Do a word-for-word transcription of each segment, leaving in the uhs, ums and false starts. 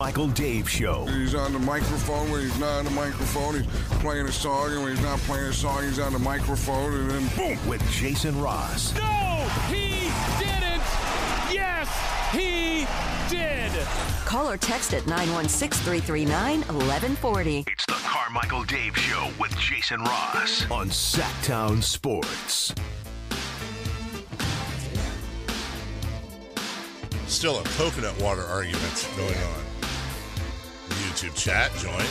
Carmichael Dave Show. He's on the microphone when he's not on the microphone. He's playing a song, and when he's not playing a song, he's on the microphone, and then boom. With Jason Ross. No, he didn't. Yes, he did. Call or text at nine one six, three three nine, one one four zero. It's the Carmichael Dave Show with Jason Ross on Sacktown Sports. Still a coconut water argument going on. YouTube chat, join.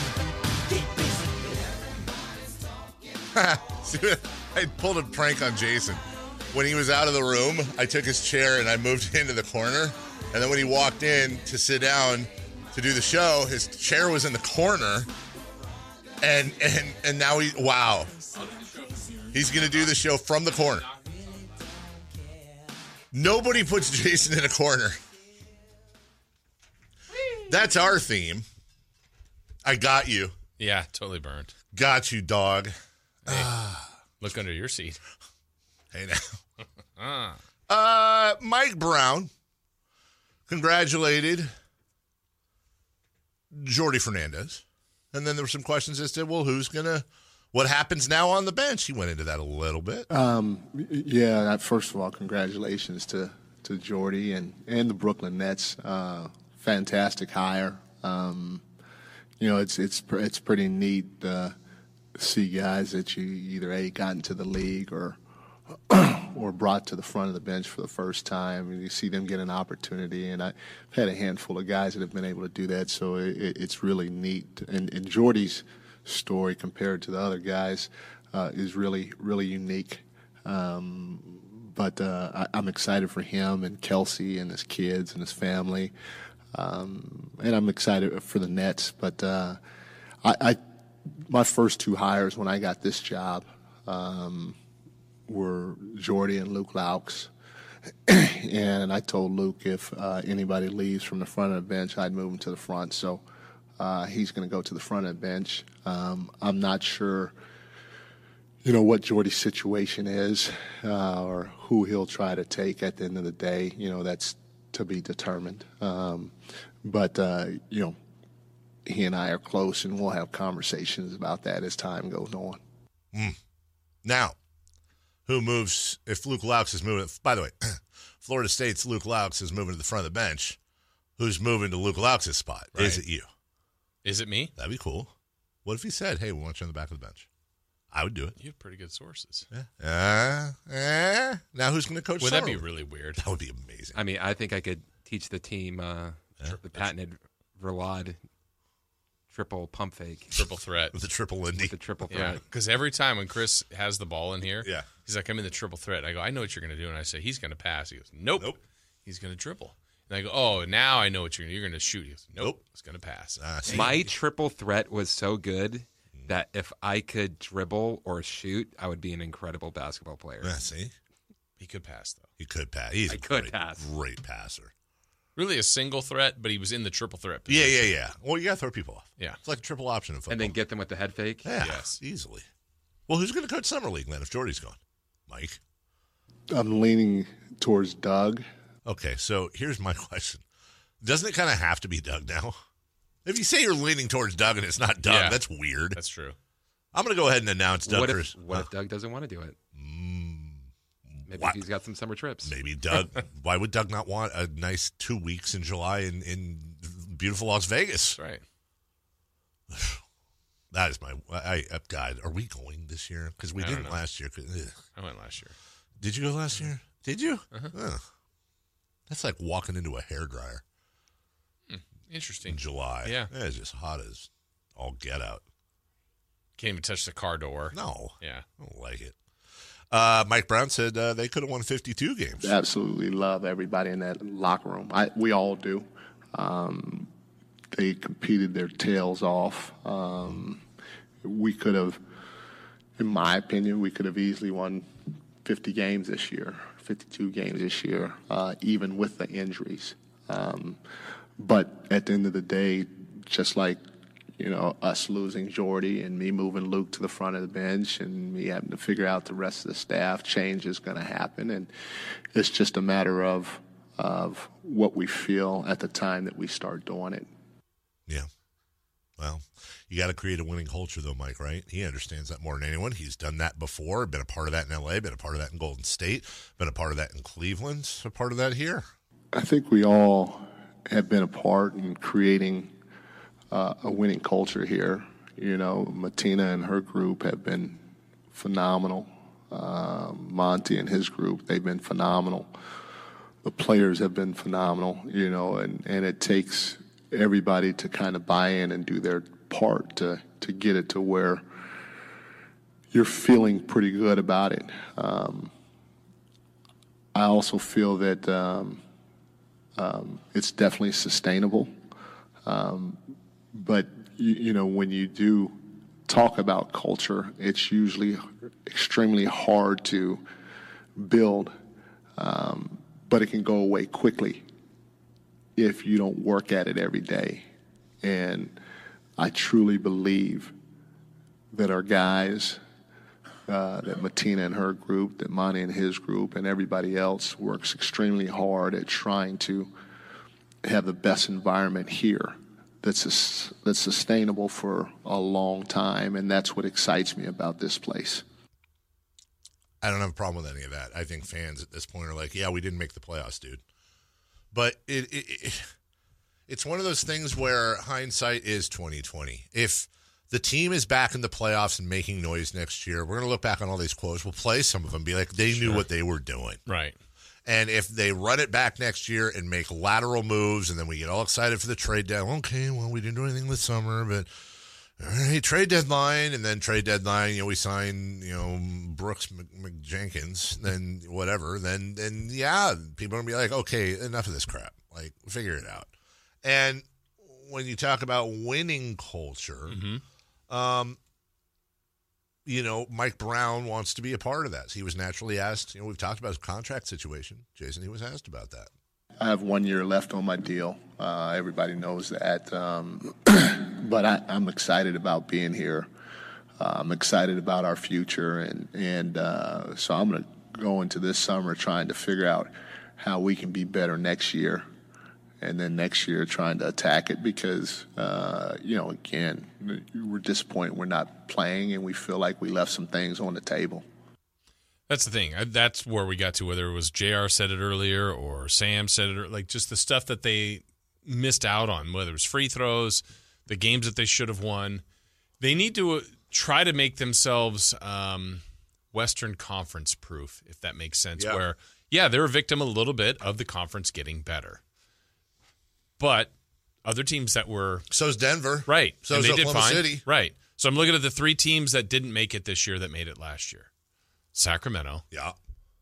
I pulled a prank on Jason. When he was out of the room, I took his chair and I moved it into the corner. And then when he walked in to sit down to do the show, his chair was in the corner. And and and now he, wow. He's going to do the show from the corner. Nobody puts Jason in a corner. That's our theme. I got you. Yeah, totally burned. Got you, dog. Hey, look under your seat. Hey, now. uh, Mike Brown congratulated Jordy Fernandez. And then there were some questions as to, well, who's going to, what happens now on the bench? He went into that a little bit. Um, yeah, first of all, congratulations to, to Jordy and, and the Brooklyn Nets. Uh, fantastic hire. Um, you know, it's it's it's pretty neat uh, to see guys that you either A, got into the league or or brought to the front of the bench for the first time, and you see them get an opportunity. And I've had a handful of guys that have been able to do that, so it, it's really neat. And, and Jordy's story compared to the other guys uh, is really, really unique. Um, but uh, I, I'm excited for him and Kelsey and his kids and his family. Um, and I'm excited for the Nets. But uh, I, I, my first two hires when I got this job um, were Jordy and Luke Laux. And I told Luke if uh, anybody leaves from the front of the bench, I'd move him to the front. So uh, he's going to go to the front of the bench. Um, I'm not sure, you know, what Jordy's situation is uh, or who he'll try to take at the end of the day. You know, that's to be determined. Um, but, uh, you know, he and I are close, and we'll have conversations about that as time goes on. Mm. Now, who moves, if Luke Laux is moving, by the way, Florida State's Luke Laux is moving to the front of the bench. Who's moving to Luke Laux's spot? Right. Is it you? Is it me? That'd be cool. What if he said, hey, we want you on the back of the bench? I would do it. You have pretty good sources. Yeah. Uh, uh, now who's going to coach Would Summer? that be really weird? That would be amazing. I mean, I think I could teach the team uh, Yeah. the patented Verlad triple pump fake. Triple threat. With the triple Indy. With the triple Yeah, threat. because every time when Chris has the ball in here, Yeah. he's like, I'm in the triple threat. I go, I know what you're going to do. And I say, he's going to pass. He goes, nope. Nope. He's going to dribble. And I go, oh, now I know what you're going to do. You're going to shoot. He goes, nope. Nope. He's going to pass. Uh, see? My triple threat was so good that if I could dribble or shoot, I would be an incredible basketball player. Yeah, see? He could pass, though. He could pass. He's I a could great, pass. great passer. Really a single threat, but he was in the triple threat Yeah, position. yeah, yeah. Well, you got to throw people off. Yeah. It's like a triple option in football. And then get them with the head fake. Yeah, Yes. easily. Well, who's going to coach Summer League then if Jordy's gone? Mike? I'm leaning towards Doug. Okay, so here's my question. Doesn't it kind of have to be Doug now? If you say you're leaning towards Doug and it's not Doug, Yeah. that's weird. That's true. I'm going to go ahead and announce Doug. What if, Chris- what uh, if Doug doesn't want to do it? mm, Maybe what? he's got some summer trips. Maybe Doug. Why would Doug not want a nice two weeks in July in, in beautiful Las Vegas? That's right. That is my I, I God. Are we going this year? Because we I don't didn't know. last year. 'Cause, ugh. I went last year. Did you go last year? Did you? Uh-huh. Ugh. That's like walking into a hairdryer Interesting. in July. Yeah. It's just hot as all get out. Can't even touch the car door. No. Yeah. I don't like it. Uh, Mike Brown said uh, they could have won fifty-two games. Absolutely love everybody in that locker room. I, we all do. Um, they competed their tails off. Um, we could have, in my opinion, we could have easily won fifty games this year, fifty-two games this year, uh, even with the injuries. Um, but at the end of the day, just like, you know, us losing Jordy and me moving Luke to the front of the bench and me having to figure out the rest of the staff, change is going to happen. And it's just a matter of of what we feel at the time that we start doing it. Yeah. Well, you got to create a winning culture, though, Mike, right? He understands that more than anyone. He's done that before, been a part of that in L A, been a part of that in Golden State, been a part of that in Cleveland, a part of that here. I think we all have been a part in creating uh, a winning culture here. You know, Matina and her group have been phenomenal. Uh, Monty and his group, they've been phenomenal. The players have been phenomenal, you know, and, and it takes everybody to kind of buy in and do their part to, to get it to where you're feeling pretty good about it. Um, I also feel that um, um, it's definitely sustainable. Um, but, you, you know, when you do talk about culture, it's usually extremely hard to build, um, but it can go away quickly if you don't work at it every day. And I truly believe that our guys, uh, that Matina and her group, that Monty and his group, and everybody else works extremely hard at trying to have the best environment here that's that's sustainable for a long time, and that's what excites me about this place. I don't have a problem with any of that. I think fans at this point are like, yeah, we didn't make the playoffs, dude. But it, it, it it's one of those things where hindsight is twenty twenty. If the team is back in the playoffs and making noise next year, we're going to look back on all these quotes. We'll play some of them, be like, they sure. knew what they were doing. Right. And if they run it back next year and make lateral moves, and then we get all excited for the trade deadline, okay, well, we didn't do anything this summer, but all right, trade deadline, and then trade deadline, you know, we sign, you know, Brooks McJenkins, then whatever, then, then yeah, people are going to be like, okay, enough of this crap. Like, figure it out. And when you talk about winning culture, mm-hmm. um, you know, Mike Brown wants to be a part of that. So he was naturally asked, you know, we've talked about his contract situation. Jason, he was asked about that. I have one year left on my deal. Uh, everybody knows that. Um, but I, I'm excited about being here. Uh, I'm excited about our future. And, and uh, so I'm going to go into this summer trying to figure out how we can be better next year. And then next year trying to attack it because, uh, you know, again, we're disappointed we're not playing and we feel like we left some things on the table. That's the thing. That's where we got to, whether it was J R said it earlier or Sam said it, like just the stuff that they missed out on, whether it was free throws, the games that they should have won. They need to try to make themselves um, Western Conference proof, if that makes sense, yeah. where, yeah, they're a victim a little bit of the conference getting better. But other teams that were... So's Denver. Right. So's and they Oklahoma did fine. City. Right. So I'm looking at the three teams that didn't make it this year that made it last year. Sacramento. Yeah.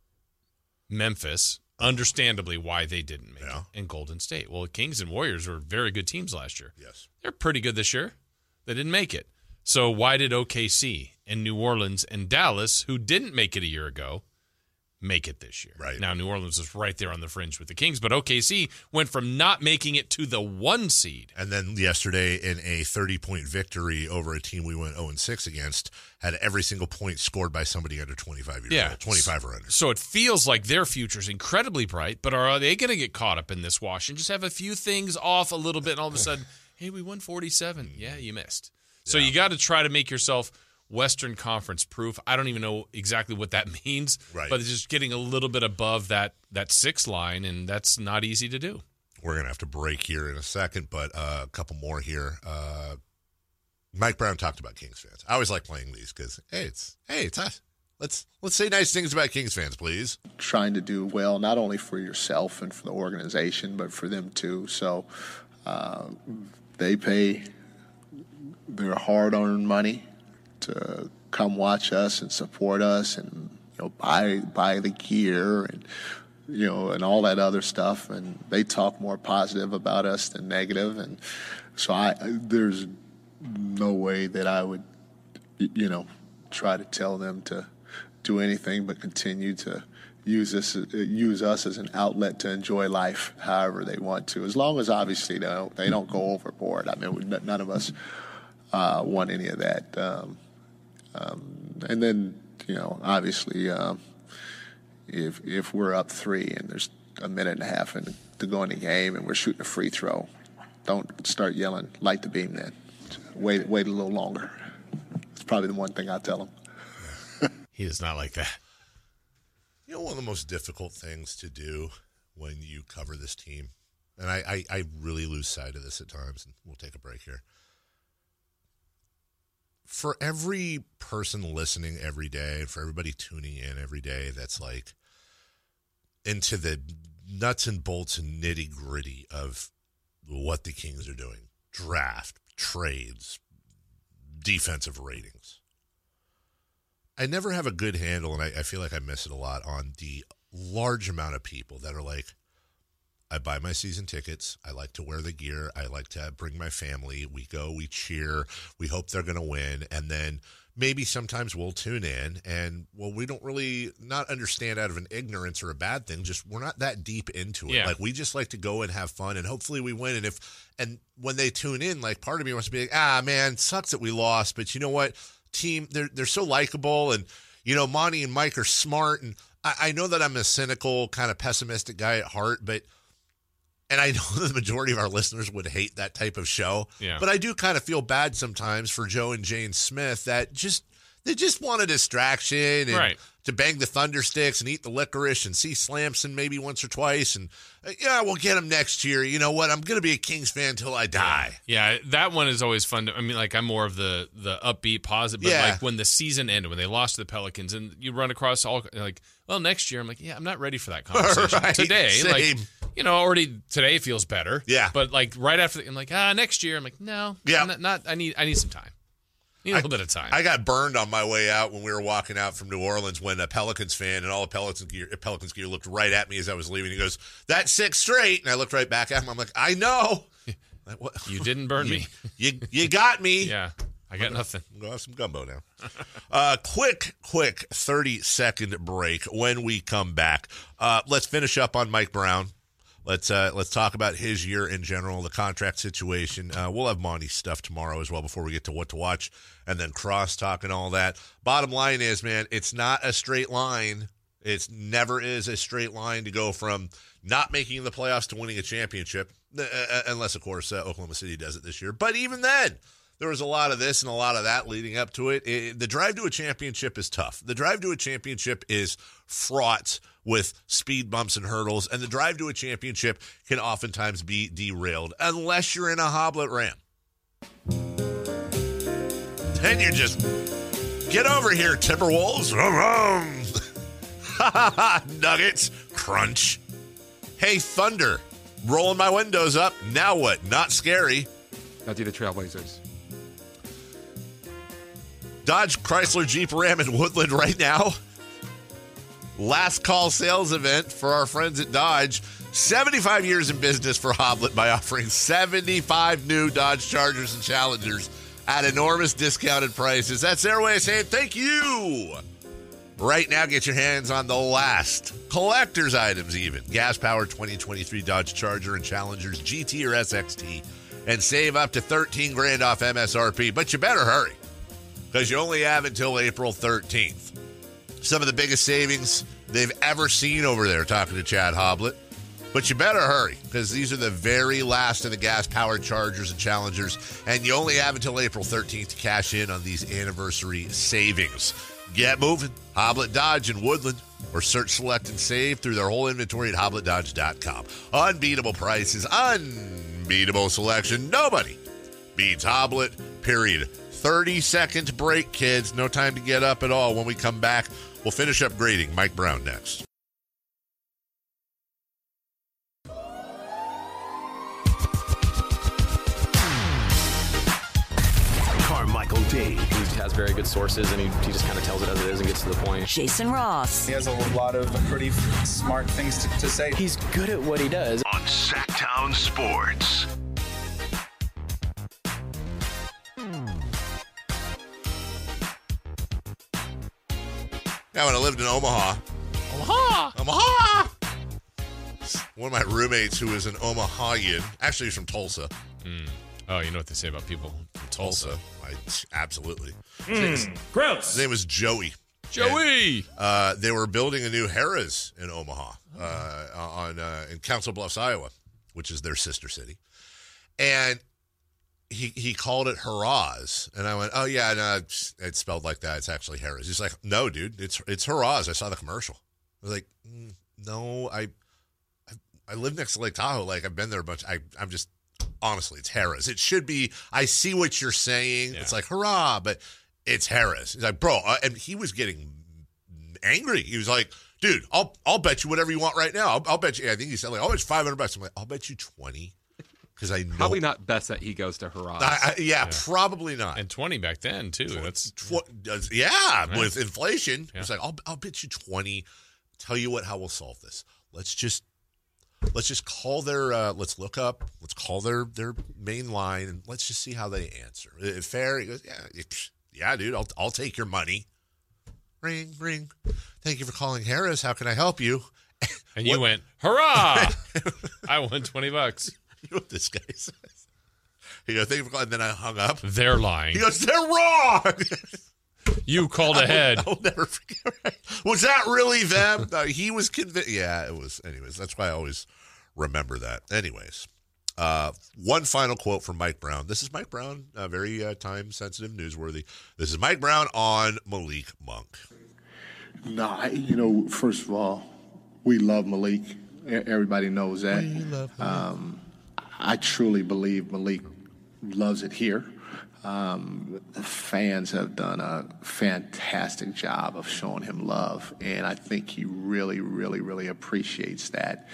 Memphis. Understandably why they didn't make yeah. it. And Golden State. Well, the Kings and Warriors were very good teams last year. Yes. They're pretty good this year. They didn't make it. So why did O K C and New Orleans and Dallas, who didn't make it a year ago, make it this year? Right. Now, New Orleans is right there on the fringe with the Kings, but O K C went from not making it to the one seed. And then yesterday in a thirty-point victory over a team we went oh and six against, had every single point scored by somebody under twenty-five years yeah. old, twenty-five or under. So it feels like their future is incredibly bright, but are they going to get caught up in this wash and just have a few things off a little bit and all of a sudden, hey, we won forty-seven. Yeah, you missed. So yeah. you got to try to make yourself Western Conference proof. I don't even know exactly what that means, right. but it's just getting a little bit above that that six line, and that's not easy to do. We're going to have to break here in a second, but uh, a couple more here. Uh, Mike Brown talked about Kings fans. I always like playing these because, hey, it's hey, it's us. Let's let's say nice things about Kings fans, please. Trying to do well, not only for yourself and for the organization, but for them too. So uh, they pay their hard-earned money to come watch us and support us and, you know, buy buy the gear and, you know, and all that other stuff. And they talk more positive about us than negative. And so I there's no way that I would, you know, try to tell them to do anything but continue to use this use us as an outlet to enjoy life however they want to, as long as obviously they don't, they don't go overboard. I mean, none of us uh, want any of that. Um, Um, and then, you know, obviously, um, if if we're up three and there's a minute and a half in, to go in the game and we're shooting a free throw, don't start yelling, light the beam then. Wait, wait a little longer. It's probably the one thing I tell him. He is not like that. You know, one of the most difficult things to do when you cover this team, and I, I, I really lose sight of this at times, and we'll take a break here. For every person listening every day, for everybody tuning in every day that's like into the nuts and bolts and nitty gritty of what the Kings are doing, draft, trades, defensive ratings, I never have a good handle, and I, I feel like I miss it a lot, on the large amount of people that are like, I buy my season tickets. I like to wear the gear. I like to bring my family. We go, we cheer. We hope they're going to win. And then maybe sometimes we'll tune in and, well, we don't really not understand out of an ignorance or a bad thing. Just we're not that deep into it. Yeah. Like we just like to go and have fun and hopefully we win. And if, and when they tune in, like part of me wants to be like, ah, man, sucks that we lost. But you know what? Team, they're, they're so likable. And, you know, Monty and Mike are smart. And I, I know that I'm a cynical, kind of pessimistic guy at heart, but and I know the majority of our listeners would hate that type of show, yeah. but I do kind of feel bad sometimes for Joe and Jane Smith that just they just want a distraction and right. to bang the thunder sticks and eat the licorice and see Slamson maybe once or twice and uh, yeah, we'll get him next year. You know what? I'm going to be a Kings fan till I die. Yeah, that one is always fun. To, I mean, like I'm more of the the upbeat, positive. But Yeah. like when the season ended, when they lost to the Pelicans, and you run across all like, well, next year, I'm like, yeah, I'm not ready for that conversation Right, today. same. Like, you know, already today feels better. Yeah. But like right after, I'm like, ah, next year, I'm like, no, Yeah. not, not. I need I need some time. Need a little bit of time. I got burned on my way out when we were walking out from New Orleans when a Pelicans fan and all the Pelicans gear, Pelicans gear looked right at me as I was leaving. He goes, "That's six straight," and I looked right back at him. I'm like, "I know." Like, what? You didn't burn you, me. You you got me. Yeah, I got nothing. I'm gonna have some gumbo now. uh, quick, quick thirty second break. When we come back, uh, let's finish up on Mike Brown. Let's uh, let's talk about his year in general, the contract situation. Uh, we'll have Monty's stuff tomorrow as well before we get to what to watch, and then crosstalk and all that. Bottom line is, man, it's not a straight line. It never is a straight line to go from not making the playoffs to winning a championship, uh, unless, of course, uh, Oklahoma City does it this year. But even then, there was a lot of this and a lot of that leading up to it. it. The drive to a championship is tough. The drive to a championship is fraught with speed bumps and hurdles, and the drive to a championship can oftentimes be derailed unless you're in a Hoblet Ram. Then you're just, get over here, Timberwolves. Nuggets, crunch. Hey, Thunder, rolling my windows up. Now what? Not scary. Now do the Trailblazers. Dodge Chrysler Jeep Ram in Woodland right now. Last call sales event for our friends at Dodge. seventy-five years in business for Hoblet by offering seventy-five new Dodge Chargers and Challengers at enormous discounted prices. That's their way of saying thank you. Right now, get your hands on the last collector's items even. Gas-powered twenty twenty-three Dodge Charger and Challengers G T or S X T and save up to thirteen grand off M S R P. But you better hurry because you only have until April thirteenth. Some of the biggest savings they've ever seen over there, talking to Chad Hoblet. But you better hurry because these are the very last of the gas-powered Chargers and Challengers, and you only have until April thirteenth to cash in on these anniversary savings. Get moving. Hoblet Dodge in Woodland, or search, select, and save through their whole inventory at hoblet dodge dot com. Unbeatable prices, unbeatable selection. Nobody beats Hoblet, period. thirty second break, kids. No time to get up at all. When we come back, we'll finish up grading Mike Brown next. Carmichael Dave. He has very good sources, and he, he just kind of tells it as it is and gets to the point. Jason Ross. He has a lot of pretty smart things to, to say. He's good at what he does. On Sacktown Sports. Yeah, when I lived in Omaha. Omaha! Omaha! One of my roommates who is an Omahayan, actually he's from Tulsa. Mm. Oh, you know what they say about people from Tulsa. Tulsa. I, absolutely. Mm, his, gross. His name was Joey. Joey! And, uh, they were building a new Harrah's in Omaha, uh, on uh, in Council Bluffs, Iowa, which is their sister city. And he he called it hurrahs. And I went, oh, yeah, no, it's, it's spelled like that. It's actually Harris. He's like, no, dude, it's it's hurrahs. I saw the commercial. I was like, mm, no, I, I I live next to Lake Tahoe. Like, I've been there a bunch. I, I'm just, honestly, it's Harris. It should be, I see what you're saying. Yeah. It's like, hurrah, but it's Harris. He's like, bro, uh, and he was getting angry. He was like, dude, I'll I'll bet you whatever you want right now. I'll, I'll bet you, I think he said, like, I'll bet you five hundred bucks. I'm like, I'll bet you twenty. Because I know. Probably not best that he goes to hurrahs. I, I, yeah, yeah, probably not. And twenty back then, too. twenty, That's tw- Yeah, right. With inflation. Yeah. It's like, I'll, I'll bet you twenty. Tell you what, how we'll solve this. Let's just let's just call their, uh, let's look up, let's call their, their main line, and let's just see how they answer. If fair? He goes, yeah, yeah, dude, I'll, I'll take your money. Ring, ring. Thank you for calling Harris. How can I help you? And you went, hurrah! I won twenty bucks. You know what this guy says? He goes, thank you for calling. And then I hung up. They're lying. He goes, they're wrong. You called ahead. I'll, I'll never forget. Was that really them? No, he was convinced. Yeah, it was. Anyways, that's why I always remember that. Anyways, uh, one final quote from Mike Brown. This is Mike Brown, uh, very uh, time-sensitive, newsworthy. This is Mike Brown on Malik Monk. No, I, you know, first of all, we love Malik. Everybody knows that. We love Malik. Um, I truly believe Malik loves it here. Um, the fans have done a fantastic job of showing him love, and I think he really, really, really appreciates that.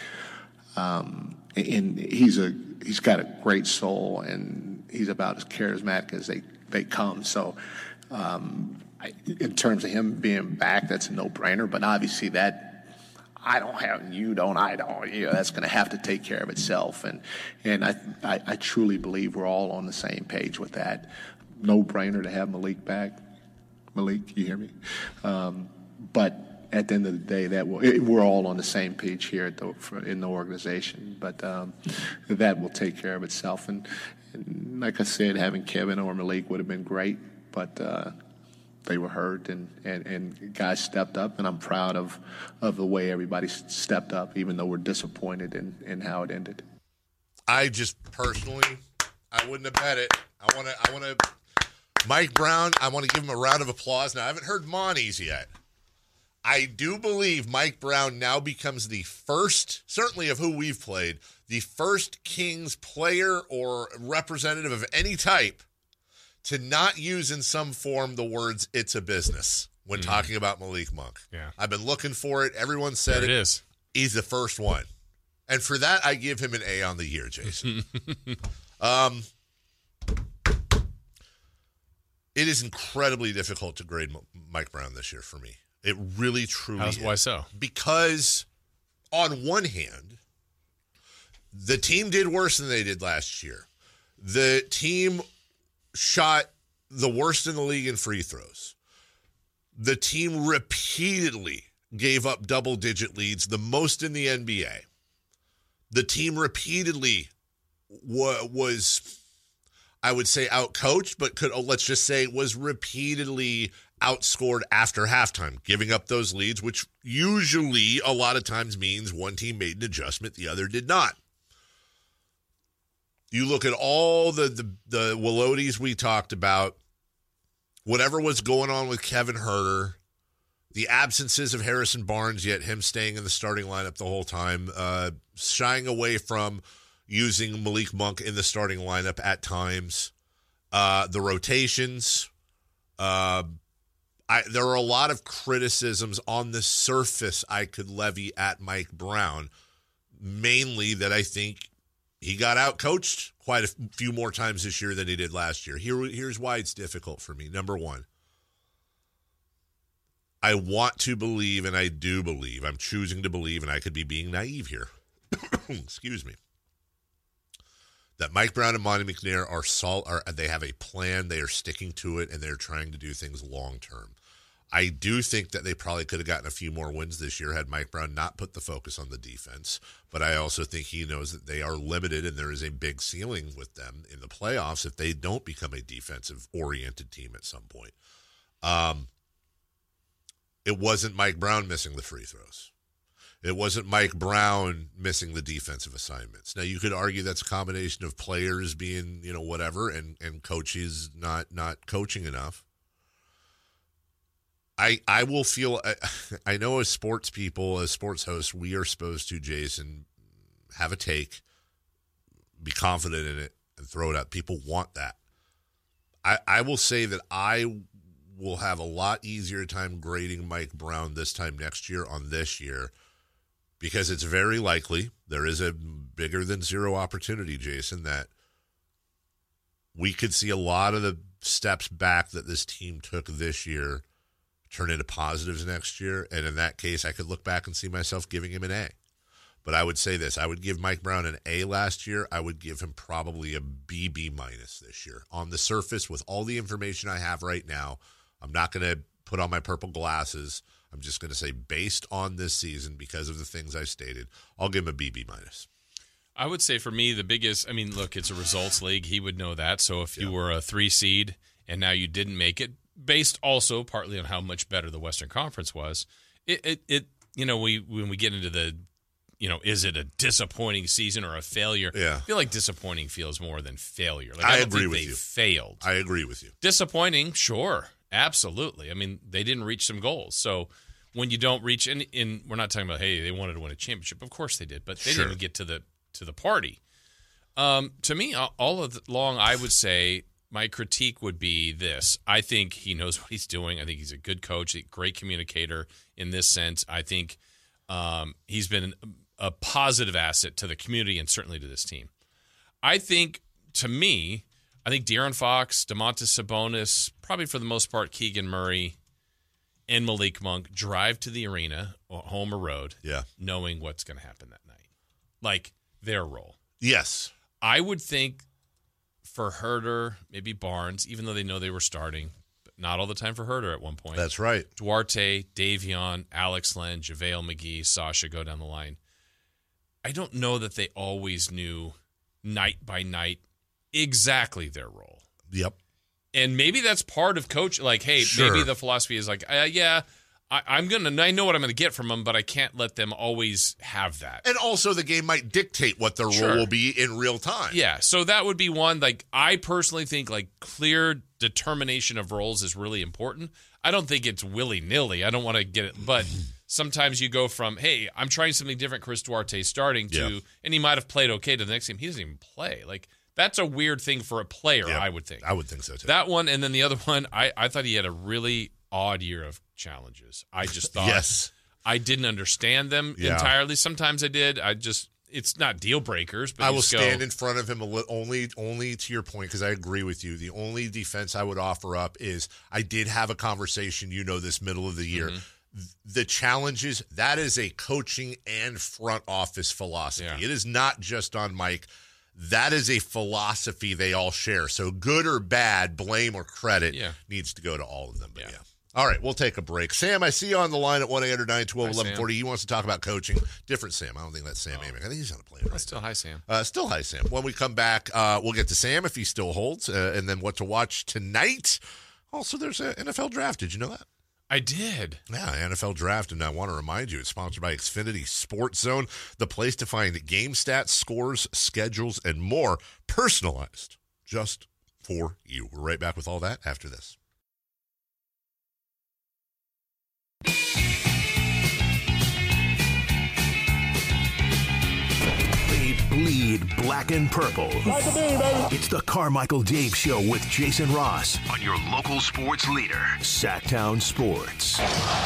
Um, and he's a he's got a great soul, and he's about as charismatic as they, they come. So, um, I, in terms of him being back, that's a no-brainer. But obviously that. I don't have, you don't, I don't. You know, that's going to have to take care of itself. And and I, I I truly believe we're all on the same page with that. No brainer to have Malik back. Malik, you hear me? Um, but at the end of the day, that will, it, we're all on the same page here at the, for, in the organization. But um, that will take care of itself. And, and like I said, having Kevin or Malik would have been great. But uh, they were hurt, and, and, and guys stepped up, and I'm proud of, of the way everybody stepped up, even though we're disappointed in, in how it ended. I just personally, I wouldn't have bet it. I want to, I want to, Mike Brown, I want to give him a round of applause. Now, I haven't heard Monty's yet. I do believe Mike Brown now becomes the first, certainly of who we've played, the first Kings player or representative of any type to not use in some form the words "it's a business" when mm. talking about Malik Monk. Yeah. I've been looking for it. Everyone said there it. it is. He's the first one. And for that, I give him an A on the year, Jason. um, it is incredibly difficult to grade Mike Brown this year for me. It really, truly How's, is. Why so? Because on one hand, the team did worse than they did last year. The team shot the worst in the league in free throws. The team repeatedly gave up double-digit leads, the most in the N B A. The team repeatedly wa- was, I would say, outcoached, but could, oh, let's just say was repeatedly outscored after halftime, giving up those leads, which usually a lot of times means one team made an adjustment, the other did not. You look at all the, the, the Willodes we talked about, whatever was going on with Kevin Huerter, the absences of Harrison Barnes, yet him staying in the starting lineup the whole time, uh, shying away from using Malik Monk in the starting lineup at times, uh, the rotations. Uh, I, there are a lot of criticisms on the surface I could levy at Mike Brown, mainly that I think he got out-coached quite a few more times this year than he did last year. Here, here's why it's difficult for me. Number one, I want to believe, and I do believe, I'm choosing to believe, and I could be being naive here, excuse me, that Mike Brown and Monty McNair are, sol- are they have a plan, they are sticking to it, and they're trying to do things long-term. I do think that they probably could have gotten a few more wins this year had Mike Brown not put the focus on the defense. But I also think he knows that they are limited and there is a big ceiling with them in the playoffs if they don't become a defensive-oriented team at some point. Um, it wasn't Mike Brown missing the free throws. It wasn't Mike Brown missing the defensive assignments. Now, you could argue that's a combination of players being, you know, whatever, and, and coaches not not coaching enough. I I will feel I, I know as sports people, as sports hosts, we are supposed to, Jason, have a take, be confident in it, and throw it out. People want that. I, I will say that I will have a lot easier time grading Mike Brown this time next year on this year, because it's very likely there is a bigger than zero opportunity, Jason, that we could see a lot of the steps back that this team took this year turn into positives next year. And in that case, I could look back and see myself giving him an A. But I would say this. I would give Mike Brown an A last year. I would give him probably a B, B minus this year. On the surface, with all the information I have right now, I'm not going to put on my purple glasses. I'm just going to say, based on this season, because of the things I stated, I'll give him a B, B minus. I would say for me, the biggest, I mean, look, it's a results league. He would know that. So if you yeah. were a three seed and now you didn't make it, based also partly on how much better the Western Conference was, it, it, it you know, we when we get into the, you know, is it a disappointing season or a failure? Yeah. I feel like disappointing feels more than failure. Like, I, I don't agree think with they you. failed. I agree with you. Disappointing, sure. Absolutely. I mean, they didn't reach some goals. So when you don't reach, and, and we're not talking about, hey, they wanted to win a championship. Of course they did, but they sure. didn't get to the to the party. Um, to me, all along, I would say my critique would be this. I think he knows what he's doing. I think he's a good coach, a great communicator in this sense. I think um, he's been a positive asset to the community and certainly to this team. I think, to me, I think De'Aaron Fox, Domantas Sabonis, probably for the most part Keegan Murray, and Malik Monk drive to the arena, home or road, yeah. knowing what's going to happen that night. Like their role. Yes. I would think for Herter, maybe Barnes, even though they know they were starting, but not all the time for Herter at one point. That's right. Duarte, Davion, Alex Len, JaVale McGee, Sasha, go down the line. I don't know that they always knew night by night exactly their role. Yep. And maybe that's part of coach. Like, hey, sure. maybe the philosophy is like, uh, yeah, I, I'm going to, I know what I'm going to get from them, but I can't let them always have that. And also the game might dictate what their Sure. role will be in real time. Yeah. So that would be one. Like, I personally think like clear determination of roles is really important. I don't think it's willy nilly. I don't want to get it, but sometimes you go from, hey, I'm trying something different, Chris Duarte starting to, yeah. and he might have played okay to the next game. He doesn't even play. Like, that's a weird thing for a player, yeah, I would think. I would think so, too. That one, and then the other one, I, I thought he had a really odd year of challenges. I just thought yes. I didn't understand them yeah. entirely. Sometimes I did. I just, it's not deal breakers, but I you will just go, stand in front of him a li- only, only to your point, because I agree with you. The only defense I would offer up is I did have a conversation, you know, this middle of the year. Mm-hmm. The challenges, that is a coaching and front office philosophy. Yeah. It is not just on Mike. That is a philosophy they all share. So good or bad, blame or credit yeah. needs to go to all of them. But yeah. yeah. All right, we'll take a break. Sam, I see you on the line at one eight hundred nine one two eleven forty. He wants to talk about coaching. Different Sam. I don't think that's Sam oh. Amick. I think he's on a plane right Still now. hi, Sam. Uh, still hi, Sam. When we come back, uh, we'll get to Sam if he still holds, uh, and then what to watch tonight. Also, there's an N F L draft. Did you know that? I did. Yeah, N F L Draft, and I want to remind you, it's sponsored by Xfinity Sports Zone, the place to find game stats, scores, schedules, and more personalized just for you. We're right back with all that after this. Bleed black and purple. It's the Carmichael Dave Show with Jason Ross on your local sports leader, Sacktown Sports.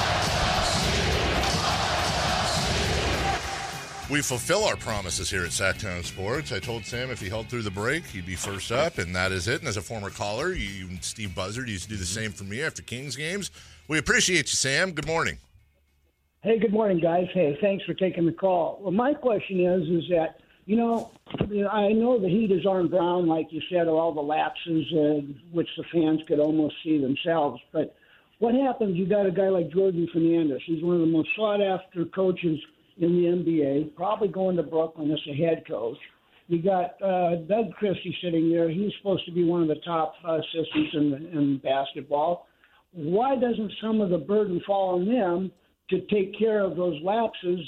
We fulfill our promises here at Sacktown Sports. I told Sam if he held through the break, he'd be first up, and that is it. And as a former caller, you and Steve Buzzard used to do the same for me after Kings games. We appreciate you, Sam. Good morning. Hey, good morning, guys. Hey, thanks for taking the call. Well, my question is, is that, you know, I know the heat is on Brown, like you said, all the lapses, uh, which the fans could almost see themselves. But what happens, you got a guy like Jordan Fernandez. He's one of the most sought-after coaches in the N B A, probably going to Brooklyn as a head coach. You got uh, Doug Christie sitting there. He's supposed to be one of the top uh, assistants in, in basketball. Why doesn't some of the burden fall on them to take care of those lapses that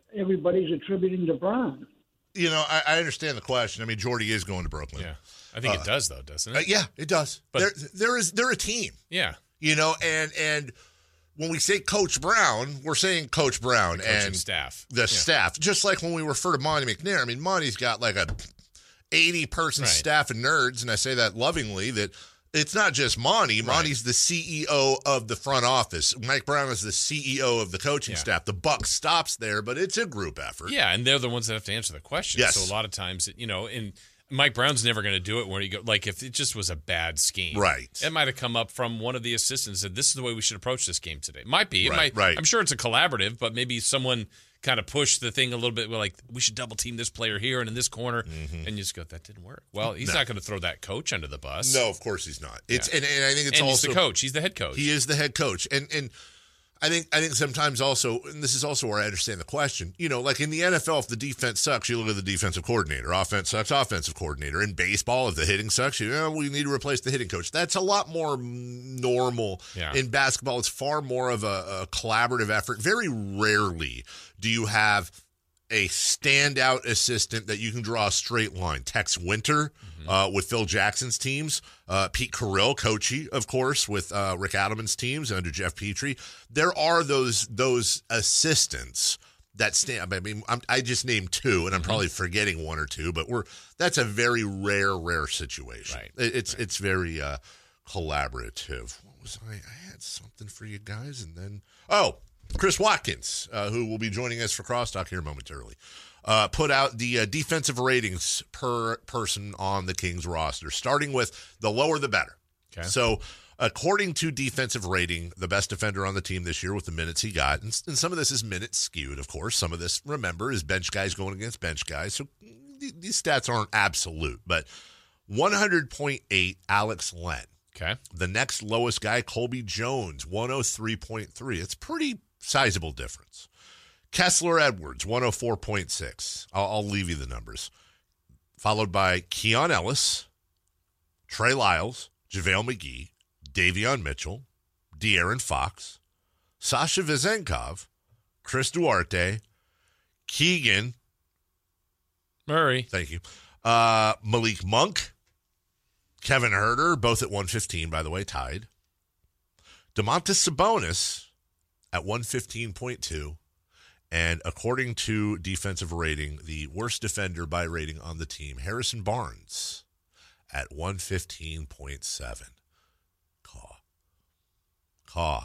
everybody's attributing to Braun. You know, I, I understand the question. I mean, Jordy is going to Brooklyn. Yeah, I think Uh, it does, though, doesn't Uh, it? yeah, it does. But- They're, there is, they're a team. Yeah. You know, and and when we say Coach Brown, we're saying Coach Brown Coaching and staff. the Yeah. staff. Just like when we refer to Monty McNair. I mean, Monty's got like a eighty-person Right. staff of nerds, and I say that lovingly, that it's not just Monty. Monty's the C E O of the front office. Mike Brown is the C E O of the coaching Yeah. staff. The buck stops there, but it's a group effort. Yeah, and they're the ones that have to answer the question. Yes. So a lot of times, you know, and Mike Brown's never going to do it where you go, like, if it just was a bad scheme. Right. It might have come up from one of the assistants and said, this is the way we should approach this game today. Might be. It Right, might, right. I'm sure it's a collaborative, but maybe someone kind of pushed the thing a little bit. We're like, we should double team this player here and in this corner. And you just go, that didn't work. Well, he's Mm-hmm. No. not going to throw that coach under the bus. No, of course he's not. It's Yeah. and, and I think it's and also he's the coach. He's the head coach. He is the head coach, and and I think I think sometimes also, and this is also where I understand the question. You know, like in the N F L, if the defense sucks, you look at the defensive coordinator. Offense sucks, offensive coordinator. In baseball, if the hitting sucks, you know, we need to replace the hitting coach. That's a lot more normal. Yeah. In basketball, it's far more of a, a collaborative effort. Very rarely do you have a standout assistant that you can draw a straight line. Tex Winter Mm-hmm. uh, with Phil Jackson's teams. Uh, Pete Carrill, coachy, of course, with uh, Rick Adelman's teams under Jeff Petrie. There are those those assistants that stand. I mean, I'm, I just named two, and I'm Mm-hmm. probably forgetting one or two, but we're that's a very rare, rare situation. Right. It, it's it's very uh, collaborative. What was I? I had something for you guys, and then oh. Chris Watkins, uh, who will be joining us for Crosstalk here momentarily, uh, put out the uh, defensive ratings per person on the Kings roster, starting with the lower the better. Okay. So, according to defensive rating, the best defender on the team this year with the minutes he got, and, and some of this is minutes skewed, of course. Some of this, remember, is bench guys going against bench guys. So, th- these stats aren't absolute, but one hundred point eight, Alex Len. Okay. The next lowest guy, Colby Jones, one oh three point three. It's pretty sizable difference. Kessler Edwards, one oh four point six. I'll, I'll leave you the numbers. Followed by Keon Ellis, Trey Lyles, JaVale McGee, Davion Mitchell, De'Aaron Fox, Sasha Vezenkov, Chris Duarte, Keegan Murray. Thank you. Uh, Malik Monk, Kevin Herter, both at one fifteen, by the way, tied. Domantas Sabonis at one fifteen point two. And according to defensive rating, the worst defender by rating on the team, Harrison Barnes, at one fifteen point seven. Caw. Caw.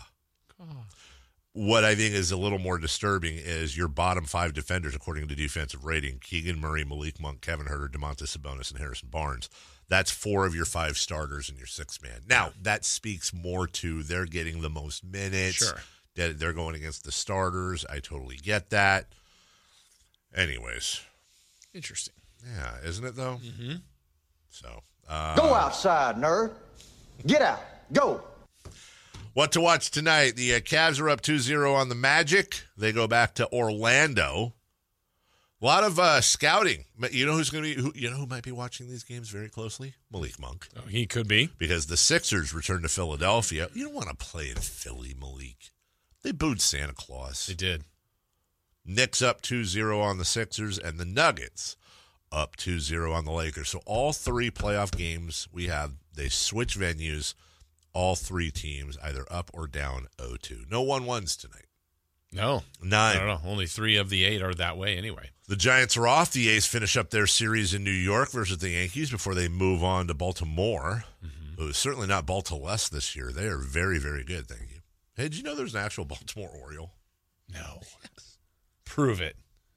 What I think is a little more disturbing is your bottom five defenders, according to defensive rating, Keegan Murray, Malik Monk, Kevin Herter, Domantas Sabonis, and Harrison Barnes. That's four of your five starters and your six man. Now, that speaks more to they're getting the most minutes. Sure. That they're going against the starters. I totally get that. Anyways. Interesting. Yeah, isn't it, though? Mm-hmm. So. Uh, Go outside, nerd. Get out. Go. What to watch tonight? The uh, Cavs are up two zero on the Magic. They go back to Orlando. A lot of uh, scouting. You know who's going to be? Who, you know who might be watching these games very closely? Malik Monk. Oh, he could be, because the Sixers return to Philadelphia. You don't want to play in Philly, Malik. They booed Santa Claus. They did. Knicks up two zero on the Sixers, and the Nuggets up two zero on the Lakers. So all three playoff games we have, they switch venues. All three teams either up or down oh two. No one-ones tonight. No. Nine. I don't know. Only three of the eight are that way anyway. The Giants are off. The A's finish up their series in New York versus the Yankees before they move on to Baltimore. Mm-hmm. It was certainly not Baltimore this year. They are very, very good, thank you. Hey, did you know there's an actual Baltimore Oriole? No. Yes. Prove it.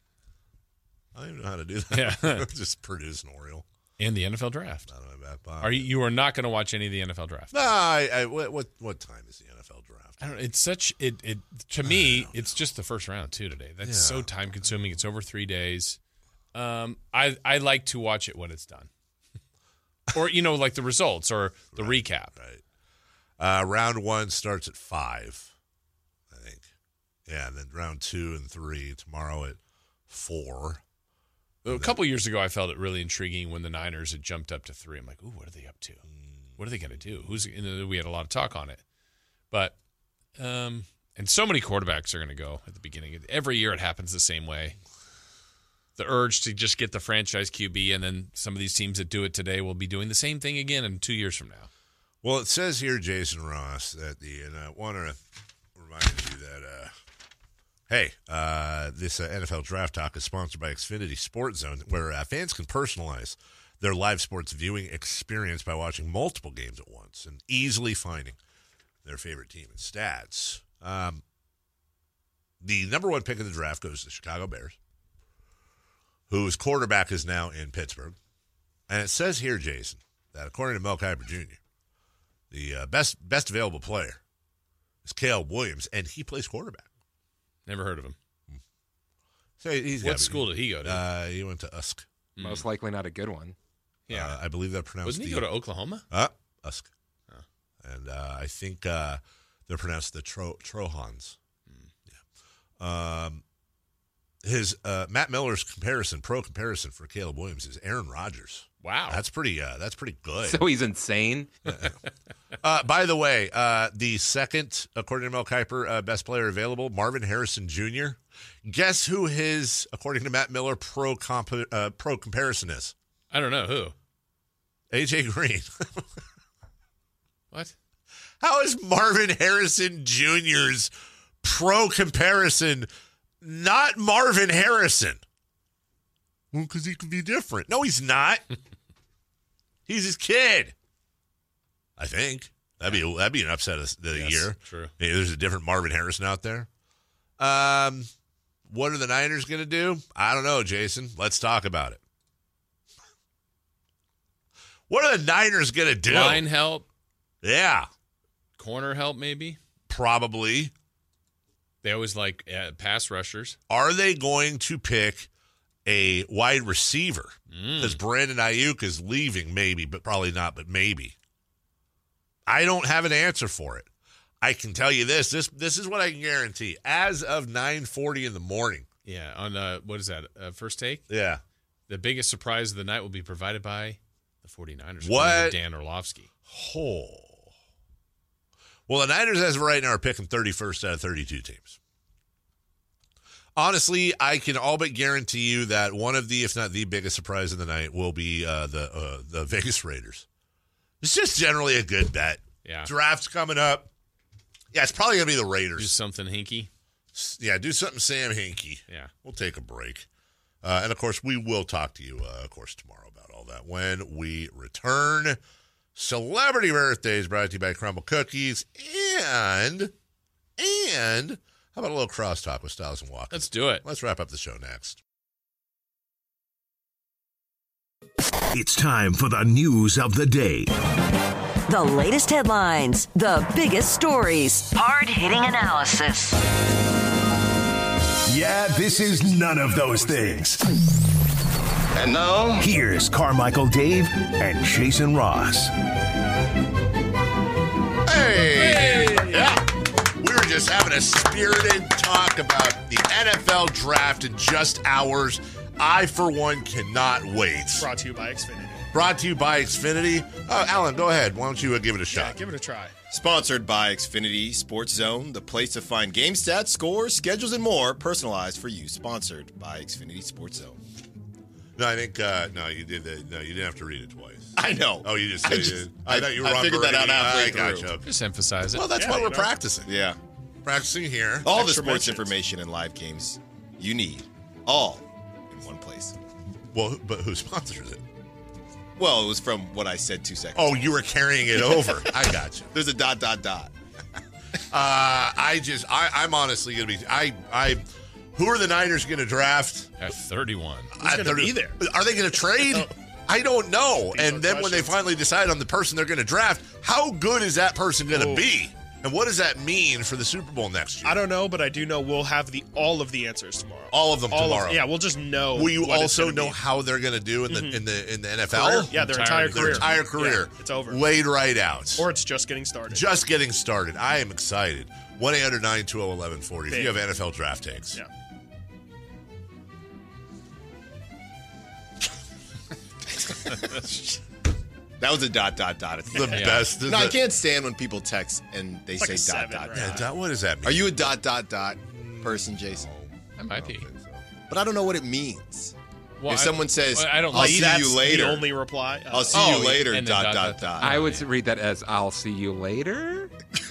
I don't even know how to do that. Yeah. Just produce an Oriole. And the N F L draft. Not in my back pocket. Are you, you are not going to watch any of the N F L draft? No, I, I, what, what what time is the N F L draft? I don't. It's such it. It to me, it's just the first round too today. That's Yeah. so time consuming. It's over three days. Um, I I like to watch it when it's done, or you know, like the results or the right, recap. Right. Uh, round one starts at five, I think. Yeah, and then round two and three tomorrow at four. A couple years ago, I felt it really intriguing when the Niners had jumped up to three. I'm like, ooh, what are they up to? What are they going to do? Who's? And we had a lot of talk on it, but um, And so many quarterbacks are going to go at the beginning. Every year it happens the same way. The urge to just get the franchise Q B, and then some of these teams that do it today will be doing the same thing again in two years from now. Well, it says here, Jason Ross, that the, and I want to remind you that, uh, hey, uh, this uh, N F L Draft Talk is sponsored by Xfinity Sports Zone, where uh, fans can personalize their live sports viewing experience by watching multiple games at once and easily finding their favorite team and stats. Um, the number one pick of the draft goes to the Chicago Bears, whose quarterback is now in Pittsburgh. And it says here, Jason, that according to Mel Kiper Junior, the uh, best best available player is Caleb Williams, and he plays quarterback. Never heard of him. So he's what got, school did he go to? Uh, he went to U S C. Most mm. likely not a good one. Yeah, uh, I believe that pronounced. Wasn't he the, go to Oklahoma? Uh, U S C. Oh. And uh, I think uh, they're pronounced the Tro- Trojans. Mm. Yeah. Um, his uh, Matt Miller's comparison, pro comparison for Caleb Williams is Aaron Rodgers. Wow, that's pretty. Uh, that's pretty good. So he's insane. uh, by the way, uh, the second, according to Mel Kiper, uh, best player available, Marvin Harrison Junior Guess who his, according to Matt Miller, pro comp- uh, pro comparison is? I don't know who. A J Green. What? How is Marvin Harrison Junior's pro comparison not Marvin Harrison? Well, because he could be different. No, he's not. He's his kid. I think that'd be that'd be an upset of the yes, year. True. Maybe there's a different Marvin Harrison out there. Um, what are the Niners going to do? I don't know, Jason. Let's talk about it. What are the Niners going to do? Line help. Yeah. Corner help, maybe. Probably. They always like uh, pass rushers. Are they going to pick a wide receiver? Because mm. Brandon Ayuk is leaving, maybe, but probably not, but maybe. I don't have an answer for it. I can tell you this. This this is what I can guarantee. As of nine forty in the morning. Yeah, on, uh, what is that, uh, First Take? Yeah. The biggest surprise of the night will be provided by the 49ers. What? Dan Orlovsky. Oh. Well, the Niners, as of right now, are picking thirty-first out of thirty-two teams. Honestly, I can all but guarantee you that one of the, if not the biggest surprise of the night will be uh, the uh, the Vegas Raiders. It's just generally a good bet. Yeah. Draft's coming up. Yeah, it's probably going to be the Raiders. Do something hinky. Yeah, do something Sam Hinkie. Yeah. We'll take a break. Uh, and, of course, we will talk to you, uh, of course, tomorrow about all that when we return. Celebrity Birthdays brought to you by Crumble Cookies. And, and, how about a little crosstalk with Styles and Watkins? Let's do it. Let's wrap up the show next. It's time for the news of the day. The latest headlines, the biggest stories, hard-hitting analysis. Yeah, this is none of those things. And now, here's Carmichael Dave and Jason Ross. Hey! hey. Yeah. We were just having a spirited talk about the N F L draft in just hours. I, for one, cannot wait. Brought to you by Xfinity. Brought to you by Xfinity. Uh, Alan, go ahead. Why don't you uh, give it a shot? Yeah, give it a try. Sponsored by Xfinity Sports Zone, the place to find game stats, scores, schedules, and more, personalized for you. Sponsored by Xfinity Sports Zone. No, I think uh, no, you did. The, no, you didn't have to read it twice. I know. Oh, you just. I, did just, it. I, I thought you were. I wrong figured that out halfway I through. Gotcha. Just emphasize it. Well, that's yeah, why we're know. practicing. Yeah, practicing here. All Extra the sports mentions. information and live games you need, all in one place. Well, but who sponsors it? Well, it was from what I said two seconds Oh, ago. you were carrying it over. I got you. There's a dot, dot, dot. Uh, I just, I, I'm honestly going to be, I, I, who are the Niners going to draft? At thirty-one. Who's going to be there? Are they going to trade? I don't know. These And are then when they questions. finally decide on the person they're going to draft, how good is that person going to be? And what does that mean for the Super Bowl next year? I don't know, but I do know we'll have the all of the answers tomorrow. All of them all tomorrow. Of, yeah, we'll just know. Will you what it's also gonna know be. how they're going to do in the Mhm. in the in the N F L? Career? Yeah, their entire Their career. entire career. Yeah, it's over. Laid right out. Or it's just getting started. Just getting started. I am excited. one eight hundred nine two zero one one four zero if you have N F L draft takes. Yeah. That was a dot, dot, dot. It's the best. No, I can't stand when people text and they Like say a dot, seven, dot, right? dot. Yeah, dot- what does that mean? Are you a dot, dot, dot person, Jason? I might be. But I don't know what it means. Well, if I- someone says, well, I don't I'll like see that's you the later. The only reply. I'll see Oh, you later, and then dot, dot, dot, dot, dot. I would read that as "I'll see you later."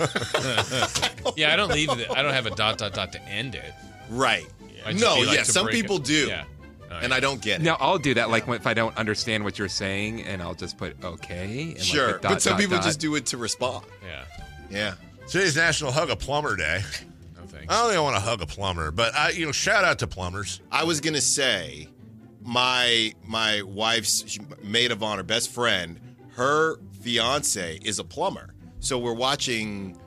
Yeah, I don't leave it. I don't have a dot dot dot to end it. Right. I just No, be like yeah, to some break people it. do. Yeah. Oh, And yeah. I don't get it. No, I'll do that. Like if I don't understand what you're saying, and I'll just put "okay." And Sure. like, a dot, but some dot, people dot. just do it to respond. Yeah. Yeah. Today's National Hug a Plumber Day. No thanks. I don't think I want to hug a plumber, but I, you know, shout out to plumbers. I was gonna say, my my wife's maid of honor, best friend, her fiance is a plumber. So we're watching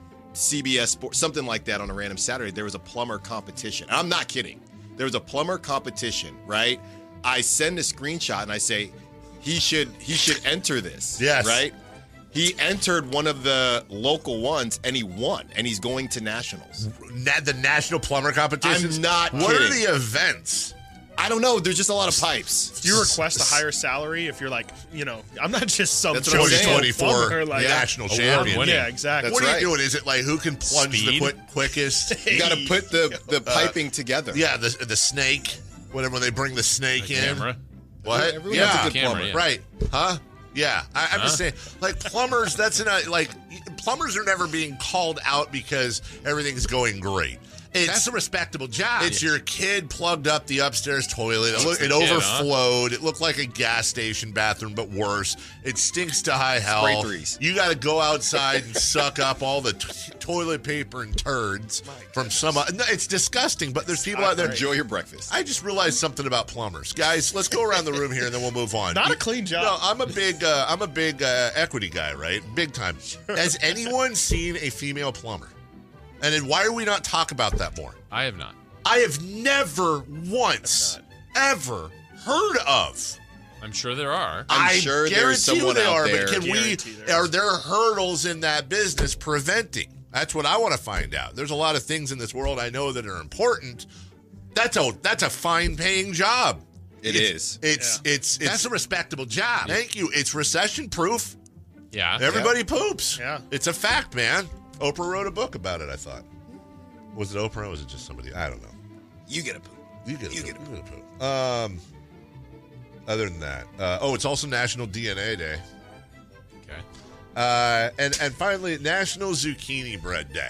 C B S Sports, something like that on a random Saturday. There was a plumber competition. I'm not kidding. There was a plumber competition, right? I send a screenshot and I say, he should he should enter this. Yes. Right? He entered one of the local ones and he won, and he's going to nationals. Na- the National Plumber Competition. I'm not What kidding. are the events? I don't know. There's just a lot of pipes. Do you request a higher salary if you're like, you know, I'm not just some That's what I'm twenty saying. twenty-four plumber, like, national award champion. winning. Yeah, exactly. What That's are right. you doing? Is it like who can plunge Speed? the quick, quickest? You got to put the, the piping together. Yeah, the the snake. Whatever, when they bring the snake in. Camera. What? Everyone yeah, has a good Camera, plumber. yeah. right? Huh? Yeah, I, I'm Huh? just saying, like plumbers. That's not like plumbers are never being called out because everything's going great. It's, That's a respectable job. It's your kid plugged up the upstairs toilet. It, look, the it kid, huh? overflowed. It looked like a gas station bathroom, but worse. It stinks to high hell. Spray threes. You got to go outside and suck up all the t- toilet paper and turds from some. No, it's disgusting, but there's people out there. Enjoy your breakfast. I just realized something about plumbers, guys. Let's go around the room here and then we'll move on. Not You- a clean job. No, I'm a big, uh, I'm a big uh, equity guy, right? Big time. Has anyone seen a female plumber? And then why are we not talk about that more? I have not. I have never once ever heard of. I'm sure there are. I'm I sure guarantee there's someone they out are, there. But can we? Guarantee there Are is. there hurdles in that business preventing? That's what I want to find out. There's a lot of things in this world I know that are important. That's a that's a fine paying job. It it's, is. It's, it's it's That's a respectable job. Thank you. It's recession proof. Yeah. Everybody poops. Yeah. It's a fact, man. Oprah wrote a book about it, I thought. Was it Oprah or was it just somebody? I don't know. You get a poop. You get a You poop. get a You get a poop. Um, other than that, uh, oh, it's also National D N A Day. Okay. Uh, and, and finally, National Zucchini Bread Day.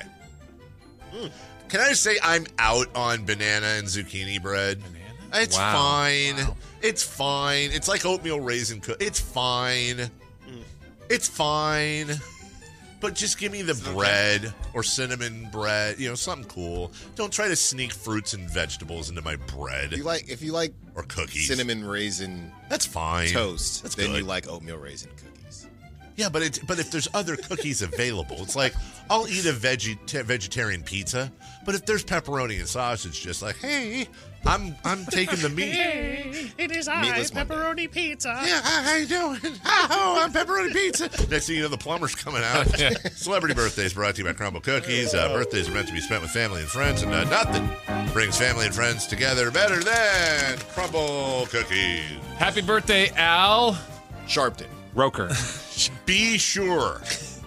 Can I just say I'm out on banana and zucchini bread? Banana? It's Wow. fine. It's fine. It's like oatmeal raisin cook. It's fine. It's fine. But just give me the bread or cinnamon bread, you know, something cool. Don't try to sneak fruits and vegetables into my bread If you like, if you like or cookies. cinnamon raisin That's fine. toast, That's then good. you like oatmeal raisin cookies. Yeah, but it's but if there's other cookies available, it's like I'll eat a veggie te- vegetarian pizza, but if there's pepperoni and sausage, just like hey, I'm I'm taking the meat. It is I, Meatless Monday. pepperoni pizza. Yeah, hi, how you doing? Oh, I'm pepperoni pizza. Next thing you know, the plumber's coming out. Celebrity birthdays brought to you by Crumble Cookies. Uh, birthdays are meant to be spent with family and friends, and uh, nothing brings family and friends together better than Crumble Cookies. Happy birthday, Al. Sharpton. Roker. Be sure.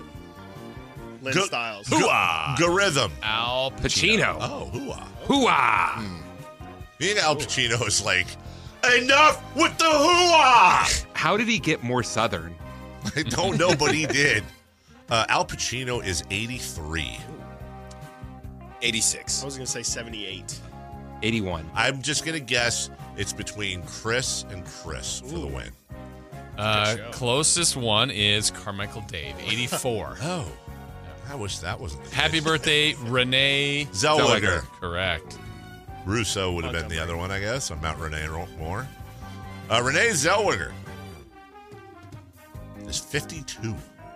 Lynn Go- Styles. Hooah. Garithim. Al Pacino. Pacino. Oh, hooah. Hooah! Being Al Pacino is like, enough with the hooah! How did he get more Southern? I don't know, but he did. Uh, Al Pacino is eighty-three. eighty-six. I was going to say seventy-eight. eighty-one. I'm just going to guess it's between Chris and Chris for the win. Uh, show. closest one is Carmichael Dave, eighty-four. Oh. I wish that wasn't the Happy case. birthday, Renee Zellweger. Correct. Russo would have been the other one, I guess. On Mount Renee Moore. Uh, Renee Zellweger is fifty-two.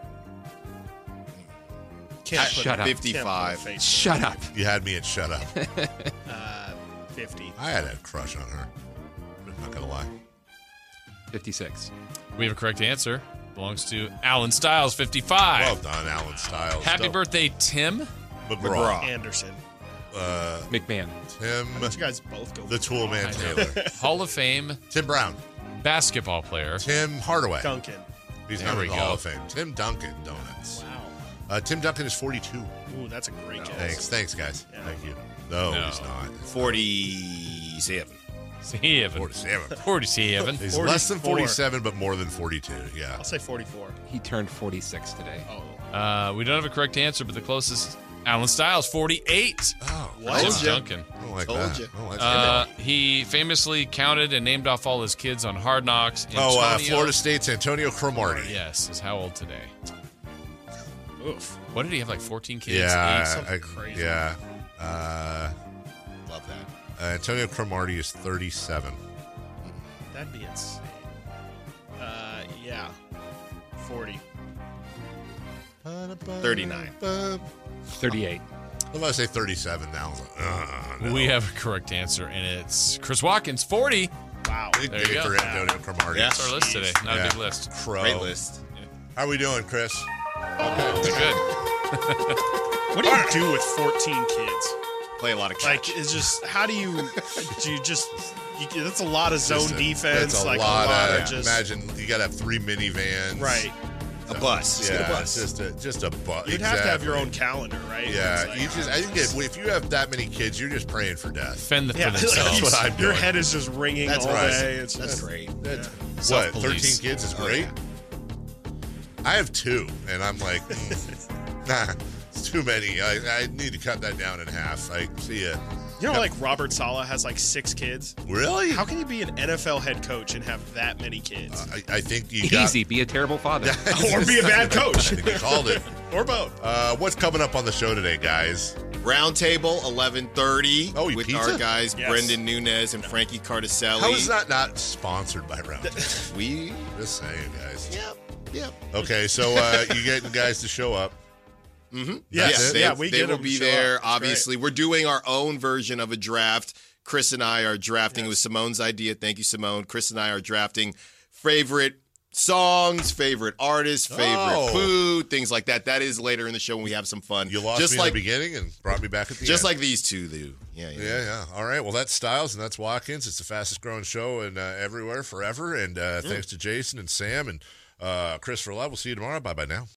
Can't I- put shut a- up. can't put a fifty-five. face Shut up. You had me at shut up. Uh, fifty. I had a crush on her. I'm not going to lie. fifty-six. We have a correct answer. Belongs to Alan Styles, fifty-five. Well done, Alan Styles. Happy Still- birthday, Tim. McGraw. Anderson. Uh, McMahon. Tim, You guys both go. the Tool Man Taylor. Hall of Fame Tim Brown. basketball player. Tim Hardaway. Duncan. He's There not we in the go. Hall of Fame. Tim Duncan Donuts. Wow. Uh, Tim Duncan is forty-two. Ooh, that's a great No, guess. thanks, thanks, guys. Yeah. Thank you. No, No. he's not. forty-seven. Seven. forty-seven. forty-seven. He's forty-four. less than forty-seven, but more than forty-two. Yeah. I'll say forty-four. He turned forty-six today. Oh. Uh, we don't have a correct answer, but the closest, Alan Styles, forty-eight. Oh, What? Tim Told ya. Duncan. I don't like Told that. ya. I don't like Uh, that. he famously counted and named off all his kids on Hard Knocks. Oh, uh, Antonio- Florida State's Antonio Cromartie. Yes, is how old today? Oof. What did he have, like fourteen kids? Eight? Yeah, something I, crazy. yeah. Uh, Love that. uh, Antonio Cromartie is thirty-seven. That'd be insane. Uh, yeah. forty. thirty-nine. thirty-eight. I'm going to say thirty-seven now. Uh, no. We have a correct answer, and it's Chris Watkins, forty. Wow. Big There you day go. for Antonio Cromartie. Yeah. That's our list today. Not Yeah. a big list. Pro. Great list. How we doing, Chris? Good. Good. What do you do with fourteen kids? Play a lot of catch. Like, it's just, how do you, do you just, you, that's a lot of zone Just a- defense. That's a like lot, a lot of, of just, imagine you got to have three minivans. right. a bus. Just Yeah, get a bus. it's just a just a bus. You'd have to have your own calendar, right? Yeah, It's like, you just I think if, if you have that many kids, you're just praying for death. Fend the, yeah, for themselves. That's what I'm your doing. head is just ringing That's all right. day. It's That's just, great. That's- What? Self-police. Thirteen kids is Oh, great. yeah. I have two, and I'm like, mm, nah, it's too many. I, I need to cut that down in half. I see ya. You know, like Robert Saleh has like six kids. Really? How can you be an N F L head coach and have that many kids? I, I think you got Easy. Be a terrible father. or be a bad coach? I think you called it. Or both. Uh, what's coming up on the show today, guys? Roundtable, eleven thirty. Oh, you with pizza? our guys, Yes. Brendan Nunez and Frankie Cardicelli. How is that not sponsored by Roundtable? We. Just saying, guys. Yep. Yep. Okay, so uh, you getting guys to show up. Mm-hmm. Yes. Yes, they, Yeah, we they get will them be to show there. up. That's Obviously, we're doing our own version of a draft. Chris and I are drafting. It was Simone's idea. Thank you, Simone. Chris and I are drafting favorite songs, favorite artists, favorite Oh. food, things like that. That is later in the show when we have some fun. You lost just me like in the beginning and brought me back at the just end. like these two do. Yeah, yeah. Yeah, yeah. All right. Well, that's Styles and that's Watkins. It's the fastest growing show in uh, everywhere forever. And uh, thanks to Jason and Sam and uh, Chris for love. We'll see you tomorrow. Bye bye now.